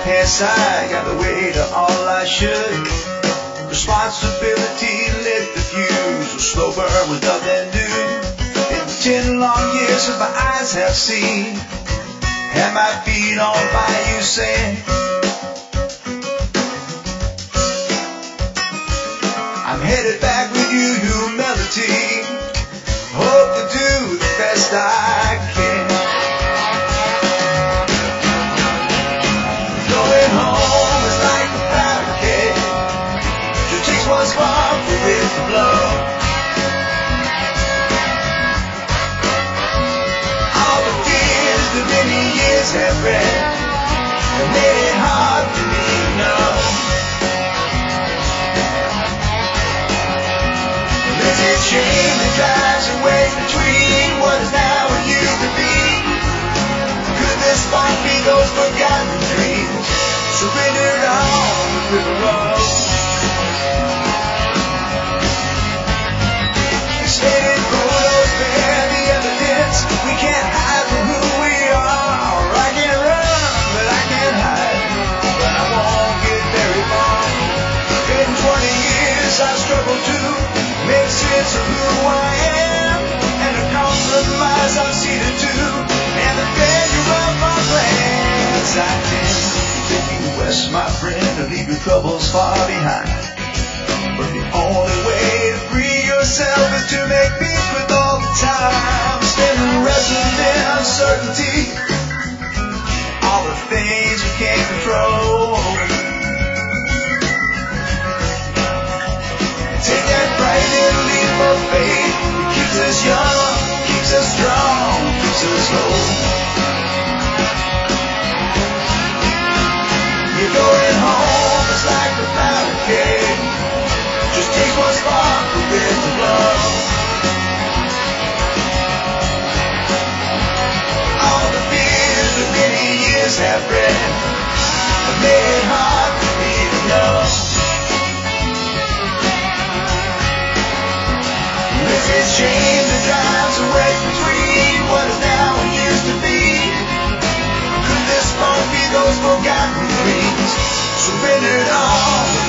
pants I got the weight of all I should. Responsibility lit the fuse. A slow burn was nothing new. In 10 long years of my eyes have seen, and my feet on fire, you say. I'm headed back with you, humility. Hope to do the best I can. Going home is like a powder keg. It takes one spark for it to blow. All the fears that many years have bred have made it hard for me to know. There's a chain that drives a wedge between what is now and used to be. Could this spark be those forgotten dreams surrendered on the river road? Stated photos bear the evidence. We can't hide from who we are. I can't run, but I can't hide. But I won't get very far. In 20 years I've struggled to make sense of who I am, and the compromise I've ceded to, and the failure of my plans. I can take you west, my friend, to leave your troubles far behind. But the only way to free yourself is to make peace with all the time. Spending wrestling in uncertainty, all the things we can't control. Take that bright little leap of faith. It keeps us young, keeps us strong, keeps us whole. You're going home, it's like a powder keg. Just takes one spark for it to blow. All the fears that many years have bred have made it hard for me to know. This is change that drives a wedge between what is now and used to be. Could this spark be those forgotten dreams surrendered on?